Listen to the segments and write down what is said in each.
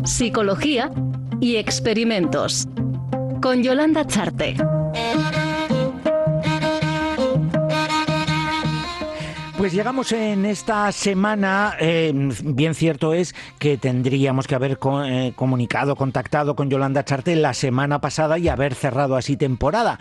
psicología y experimentos. Con Yolanda Charte. Pues llegamos en esta semana, bien cierto es que tendríamos que haber contactado con Yolanda Charte la semana pasada y haber cerrado así temporada.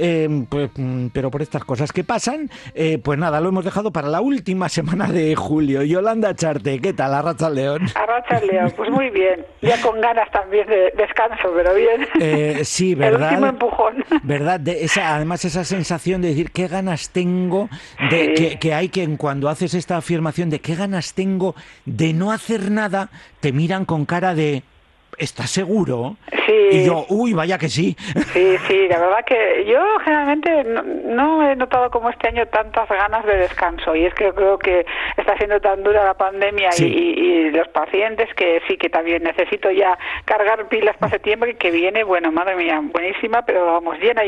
Pero por estas cosas que pasan, pues nada, lo hemos dejado para la última semana de julio. Yolanda Charte, ¿qué tal? Arratsaldeon. Arratsaldeon, pues muy bien. Ya con ganas también de descanso, pero bien. Sí, ¿verdad? El último empujón. ¿Verdad? Además esa sensación de decir qué ganas tengo, de Sí. que hay que cuando haces esta afirmación de qué ganas tengo de no hacer nada, te miran con cara de ¿estás seguro? Sí. Y yo, uy, vaya que sí. Sí, la verdad que yo generalmente no he notado como este año tantas ganas de descanso, y es que creo que está siendo tan dura la pandemia Sí. y los pacientes que sí que también necesito ya cargar pilas para septiembre, que viene, bueno, madre mía, buenísima, pero vamos, llena.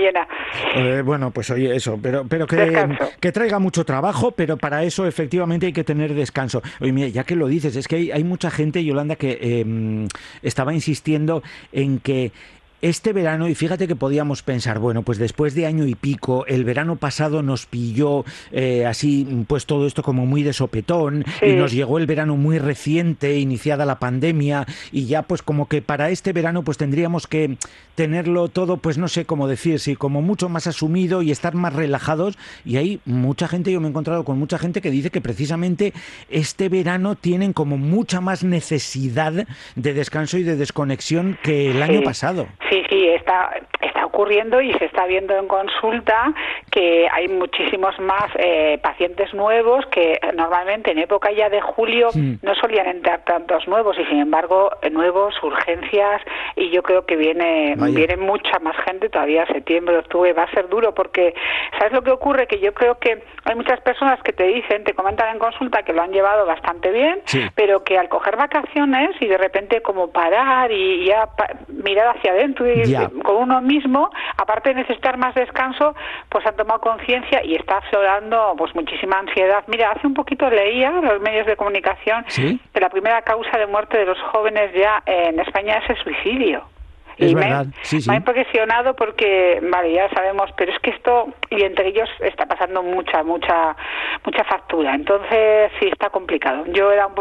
Bueno, pues oye, eso, pero Descanso. que traiga mucho trabajo, pero para eso efectivamente hay que tener descanso. Oye, mira, ya que lo dices, es que hay mucha gente, Yolanda, que estaba insistiendo en que este verano, y fíjate que podíamos pensar, bueno, pues después de año y pico, el verano pasado nos pilló así, pues todo esto como muy de sopetón, Sí. y nos llegó el verano muy reciente, iniciada la pandemia, y ya pues como que para este verano pues tendríamos que tenerlo todo, pues no sé cómo decir, sí, como mucho más asumido y estar más relajados, y hay mucha gente, yo me he encontrado con mucha gente que dice que precisamente este verano tienen como mucha más necesidad de descanso y de desconexión que el año pasado. Sí, está ocurriendo y se está viendo en consulta que hay muchísimos más pacientes nuevos que normalmente en época ya de julio no solían entrar tantos nuevos, y sin embargo nuevos, urgencias, y yo creo que viene mucha más gente todavía. Septiembre, octubre va a ser duro, porque ¿sabes lo que ocurre? Que yo creo que hay muchas personas que te comentan en consulta que lo han llevado bastante bien, sí, pero que al coger vacaciones y de repente como parar y ya mirar hacia adentro y con uno mismo, aparte de necesitar más descanso, pues han tomado conciencia y está aflorando pues muchísima ansiedad. Mira, hace un poquito leía en los medios de comunicación que la primera causa de muerte de los jóvenes ya en España es el suicidio. Es y verdad, me ha impresionado porque, vale, ya sabemos, pero es que esto, y entre ellos está pasando mucha factura. Entonces, sí, está complicado. Yo era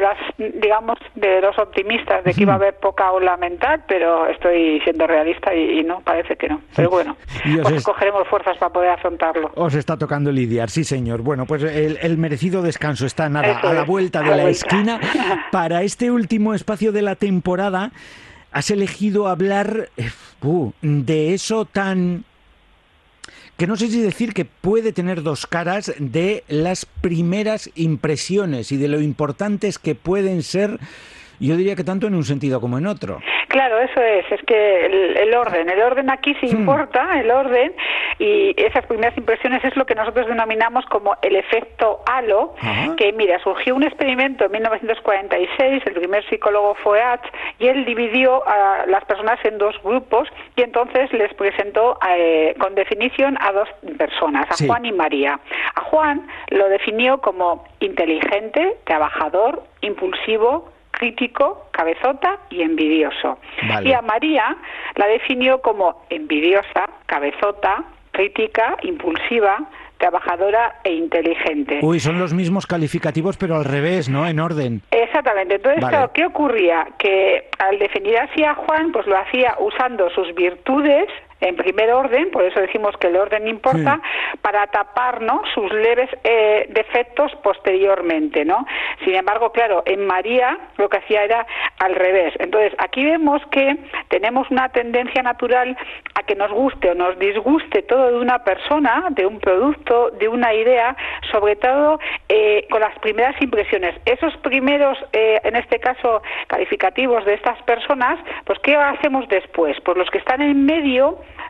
de los optimistas de que iba a haber poca ola mental, pero estoy siendo realista y no, parece que no. Pero bueno, pues cogeremos fuerzas para poder afrontarlo. Os está tocando lidiar, sí señor. Bueno, pues el merecido descanso está a la vuelta de la esquina. Para este último espacio de la temporada, has elegido hablar de eso tan, que no sé si decir que puede tener dos caras, de las primeras impresiones y de lo importantes que pueden ser, yo diría que tanto en un sentido como en otro. Claro, eso es que el orden aquí sí importa, el orden, y esas primeras impresiones es lo que nosotros denominamos como el efecto halo. Ajá. Que mira, surgió un experimento en 1946, el primer psicólogo fue Ash, y él dividió a las personas en dos grupos y entonces les presentó con definición a dos personas, a Juan y María. A Juan lo definió como inteligente, trabajador, impulsivo, crítico, cabezota y envidioso. Vale. Y a María la definió como envidiosa, cabezota, crítica, impulsiva, trabajadora e inteligente. Uy, son los mismos calificativos, pero al revés, ¿no? En orden. Exactamente. Entonces, claro, ¿qué ocurría? Que al definir así a Juan, pues lo hacía usando sus virtudes en primer orden, por eso decimos que el orden importa, para tapar, ¿no?, sus leves defectos posteriormente, ¿no? Sin embargo, claro, en María lo que hacía era al revés. Entonces, aquí vemos que tenemos una tendencia natural a que nos guste o nos disguste todo de una persona, de un producto, de una idea, sobre todo con las primeras impresiones. Esos primeros, en este caso, calificativos de estas personas, pues ¿qué hacemos después? Pues los que están en medio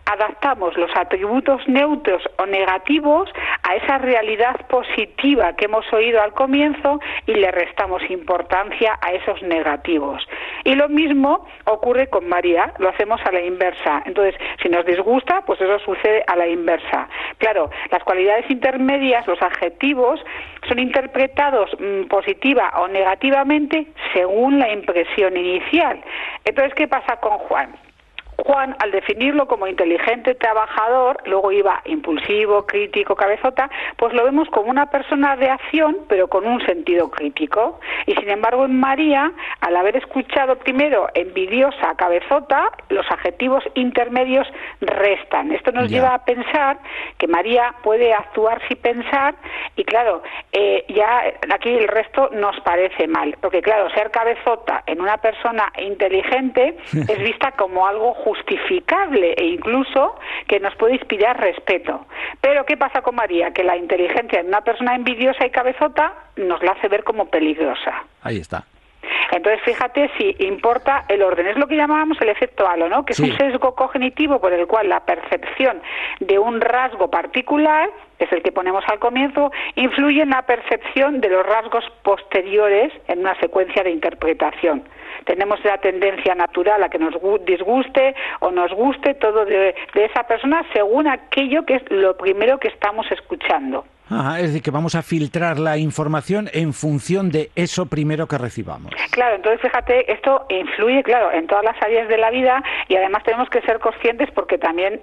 adaptamos los atributos neutros o negativos a esa realidad positiva que hemos oído al comienzo y le restamos importancia a esos negativos. Y lo mismo ocurre con María, lo hacemos a la inversa. Entonces, si nos disgusta, pues eso sucede a la inversa. Claro, las cualidades intermedias, los adjetivos, son interpretados positiva o negativamente según la impresión inicial. Entonces, ¿qué pasa con Juan? Juan, al definirlo como inteligente, trabajador, luego iba impulsivo, crítico, cabezota, pues lo vemos como una persona de acción, pero con un sentido crítico. Y sin embargo, en María, al haber escuchado primero envidiosa, cabezota, los adjetivos intermedios restan. Esto nos lleva a pensar que María puede actuar sin pensar y, claro, ya aquí el resto nos parece mal. Porque, claro, ser cabezota en una persona inteligente es vista como algo justificable e incluso que nos puede inspirar respeto. Pero ¿qué pasa con María? Que la inteligencia de una persona envidiosa y cabezota nos la hace ver como peligrosa. Ahí está. Entonces, fíjate si importa el orden. Es lo que llamábamos el efecto halo, ¿no? Que es un sesgo cognitivo por el cual la percepción de un rasgo particular, que es el que ponemos al comienzo, influye en la percepción de los rasgos posteriores en una secuencia de interpretación. Tenemos la tendencia natural a que nos disguste o nos guste todo de esa persona según aquello que es lo primero que estamos escuchando. Ajá, es decir, que vamos a filtrar la información en función de eso primero que recibamos. Claro, entonces fíjate, esto influye, claro, en todas las áreas de la vida y además tenemos que ser conscientes porque también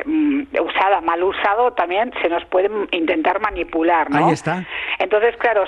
mal usado, también se nos puede intentar manipular, ¿no? Ahí está. Entonces, claro,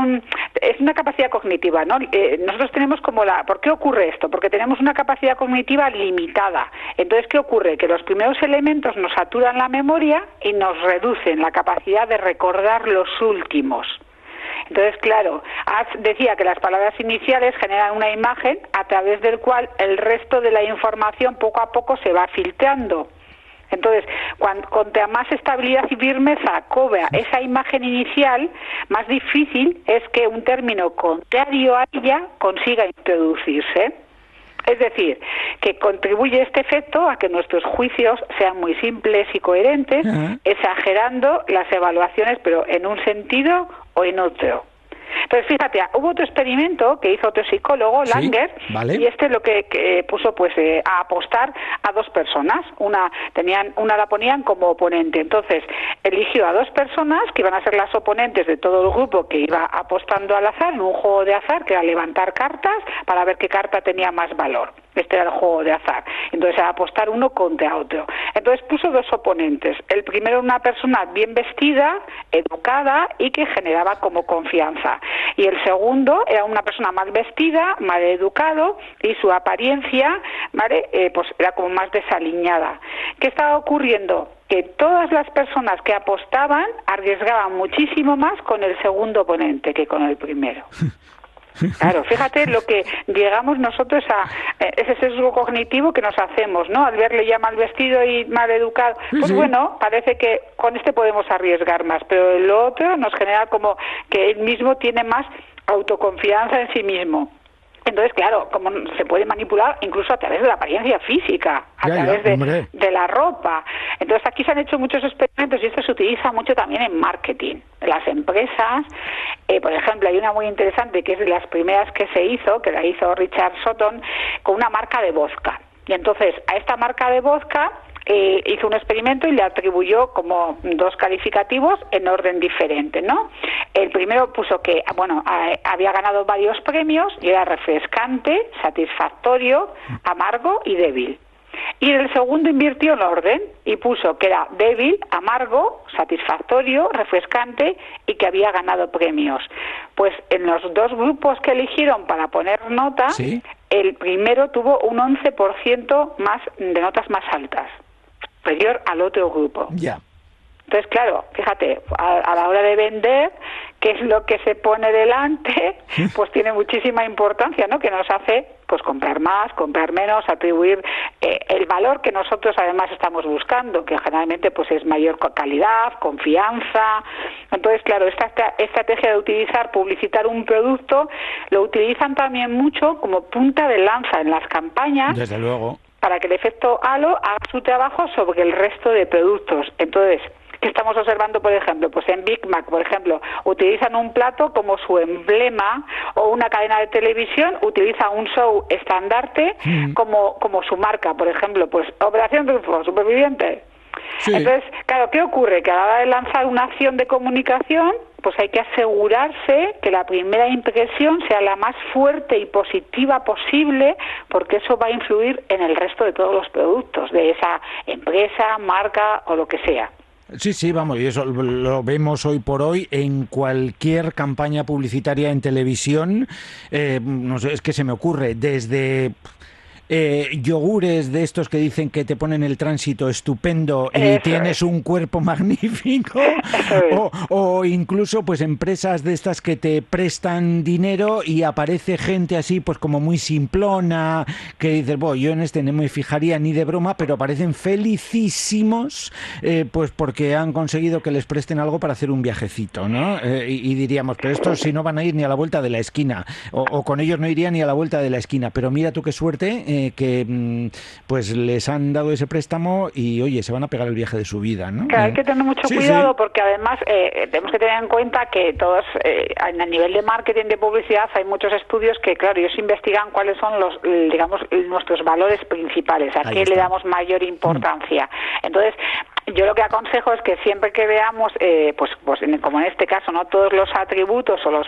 es una capacidad cognitiva, ¿no? Nosotros tenemos ¿por qué ocurre esto? Porque tenemos una capacidad cognitiva limitada. Entonces, ¿qué ocurre? Que los primeros elementos nos saturan la memoria y nos reducen la capacidad de recordar los últimos. Entonces, claro, decía que las palabras iniciales generan una imagen a través del cual el resto de la información poco a poco se va filtrando. Entonces, cuanto más estabilidad y firmeza cobra esa imagen inicial, más difícil es que un término contrario a ella consiga introducirse. Es decir, que contribuye este efecto a que nuestros juicios sean muy simples y coherentes, exagerando las evaluaciones, pero en un sentido o en otro. Entonces, fíjate, hubo otro experimento que hizo otro psicólogo, Langer, y lo que puso a apostar a dos personas. Una la ponían como oponente. Entonces, eligió a dos personas que iban a ser las oponentes de todo el grupo que iba apostando al azar, en un juego de azar, que era levantar cartas para ver qué carta tenía más valor. Este era el juego de azar. Entonces, a apostar uno contra otro. Entonces, puso dos oponentes. El primero, una persona bien vestida, educada y que generaba como confianza. Y el segundo era una persona mal vestida, mal educado y su apariencia, ¿vale? Pues era como más desaliñada. ¿Qué estaba ocurriendo? Que todas las personas que apostaban arriesgaban muchísimo más con el segundo oponente que con el primero. Claro, fíjate lo que llegamos nosotros a ese sesgo cognitivo que nos hacemos, ¿no? Al verle ya mal vestido y mal educado, pues bueno, parece que con este podemos arriesgar más, pero el otro nos genera como que él mismo tiene más autoconfianza en sí mismo. Entonces, claro, como se puede manipular incluso a través de la apariencia física, través de la ropa. Entonces, aquí se han hecho muchos experimentos y esto se utiliza mucho también en marketing. En las empresas, por ejemplo, hay una muy interesante que es de las primeras que se hizo, que la hizo Richard Sutton, con una marca de vodka. Y entonces, a esta marca de vodka hizo un experimento y le atribuyó como dos calificativos en orden diferente, ¿no? El primero puso que, había ganado varios premios y era refrescante, satisfactorio, amargo y débil. Y en el segundo invirtió el orden y puso que era débil, amargo, satisfactorio, refrescante y que había ganado premios. Pues en los dos grupos que eligieron para poner notas, el primero tuvo un 11% más de notas más altas, superior al otro grupo. Entonces, claro, fíjate, a la hora de vender, qué es lo que se pone delante, pues tiene muchísima importancia, ¿no? Que nos hace, pues, comprar más, comprar menos, atribuir el valor que nosotros además estamos buscando, que generalmente, pues, es mayor calidad, confianza. Entonces, claro, esta estrategia de publicitar un producto, lo utilizan también mucho como punta de lanza en las campañas. Desde luego. para que el efecto halo haga su trabajo sobre el resto de productos. Entonces, ¿qué estamos observando, por ejemplo? Pues en Big Mac, por ejemplo, utilizan un plato como su emblema, o una cadena de televisión utiliza un show estandarte como su marca, por ejemplo, pues Operación Triunfo, Superviviente. Sí. Entonces, claro, ¿qué ocurre? Que a la hora de lanzar una acción de comunicación, pues hay que asegurarse que la primera impresión sea la más fuerte y positiva posible, porque eso va a influir en el resto de todos los productos de esa empresa, marca o lo que sea. Sí, vamos, y eso lo vemos hoy por hoy en cualquier campaña publicitaria en televisión. No sé, es que se me ocurre, desde yogures de estos que dicen que te ponen el tránsito estupendo y tienes un cuerpo magnífico, o incluso pues empresas de estas que te prestan dinero y aparece gente así pues como muy simplona, que dices, yo en este no me fijaría ni de broma, pero parecen felicísimos pues porque han conseguido que les presten algo para hacer un viajecito, ¿no? Y diríamos, pero estos si no van a ir ni a la vuelta de la esquina, o con ellos no irían ni a la vuelta de la esquina, pero mira tú qué suerte que pues les han dado ese préstamo y oye, se van a pegar el viaje de su vida, ¿no? Claro, hay que tener mucho cuidado porque además tenemos que tener en cuenta que todos a nivel de marketing, de publicidad, hay muchos estudios que, claro, ellos investigan cuáles son los, digamos, nuestros valores principales, a qué le damos mayor importancia. Entonces, yo lo que aconsejo es que siempre que veamos, pues como en este caso, no todos los atributos o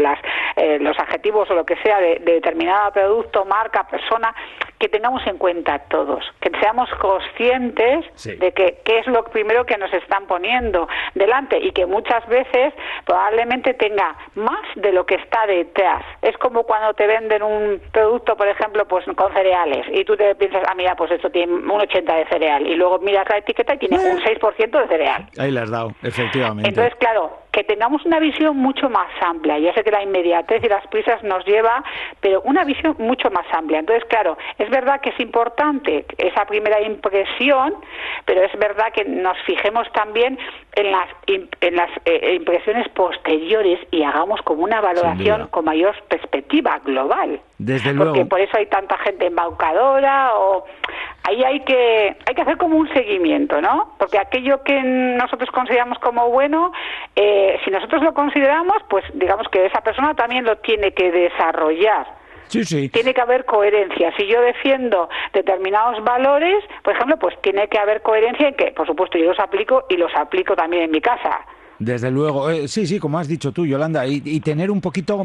los adjetivos o lo que sea de determinado producto, marca, persona, que tengamos en cuenta todos, que seamos conscientes de qué es lo primero que nos están poniendo delante y que muchas veces probablemente tenga más de lo que está detrás. Es como cuando te venden un producto, por ejemplo, pues con cereales y tú te piensas, mira, pues esto tiene un 80 de cereal y luego miras la etiqueta y tiene un 6% de cereal. Ahí le has dado, efectivamente. Entonces, claro, que tengamos una visión mucho más amplia. Ya sé que la inmediatez y las prisas nos lleva, pero una visión mucho más amplia. Entonces, claro, es verdad que es importante esa primera impresión, pero es verdad que nos fijemos también en las impresiones posteriores y hagamos como una valoración con mayor perspectiva global. Desde luego. Porque por eso hay tanta gente embaucadora o ahí hay que hacer como un seguimiento, ¿no? Porque aquello que nosotros consideramos como bueno, si nosotros lo consideramos, pues digamos que esa persona también lo tiene que desarrollar. Sí. Tiene que haber coherencia. Si yo defiendo determinados valores, por ejemplo, pues tiene que haber coherencia en que, por supuesto, yo los aplico y los aplico también en mi casa. Desde luego, sí, como has dicho tú, Yolanda, y tener un poquito,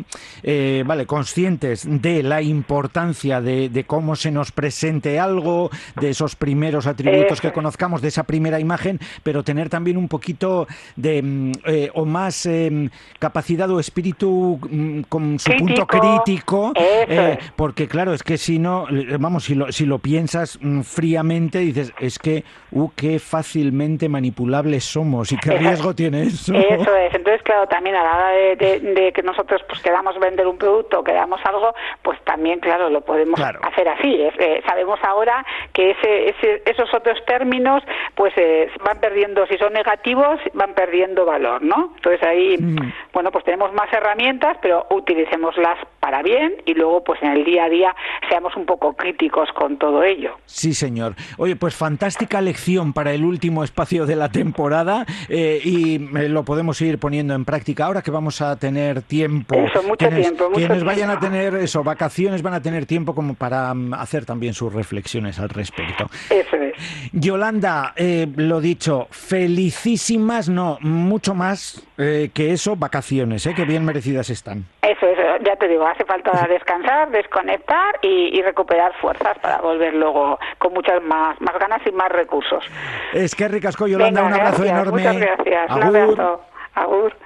conscientes de la importancia de cómo se nos presente algo, de esos primeros atributos que conozcamos, de esa primera imagen, pero tener también un poquito de, o más capacidad o espíritu con su punto crítico, porque claro, es que si no, vamos, si lo piensas fríamente, dices, es que, qué fácilmente manipulables somos y qué riesgo tiene eso. Eso es. Entonces, claro, también a la hora de que nosotros pues queramos vender un producto o queramos algo, pues también, claro, lo podemos hacer así. Sabemos ahora que esos otros términos pues van perdiendo, si son negativos, van perdiendo valor, ¿no? Entonces ahí, bueno, pues tenemos más herramientas, pero utilicémoslas para bien y luego pues en el día a día seamos un poco críticos con todo ello. Sí, señor. Oye, pues fantástica lección para el último espacio de la temporada y lo podemos ir poniendo en práctica ahora que vamos a tener tiempo. Eso, mucho tiempo. Quienes vayan a tener vacaciones van a tener tiempo como para hacer también sus reflexiones al respecto. Eso es. Yolanda, lo dicho, felicísimas, mucho más que eso, vacaciones, que bien merecidas están. Eso, ya te digo, hace falta descansar, desconectar y recuperar fuerzas para volver luego con muchas más ganas y más recursos. Es que ricasco, Yolanda. Venga, un abrazo enorme. Muchas gracias. Agur. Un abrazo. Agur.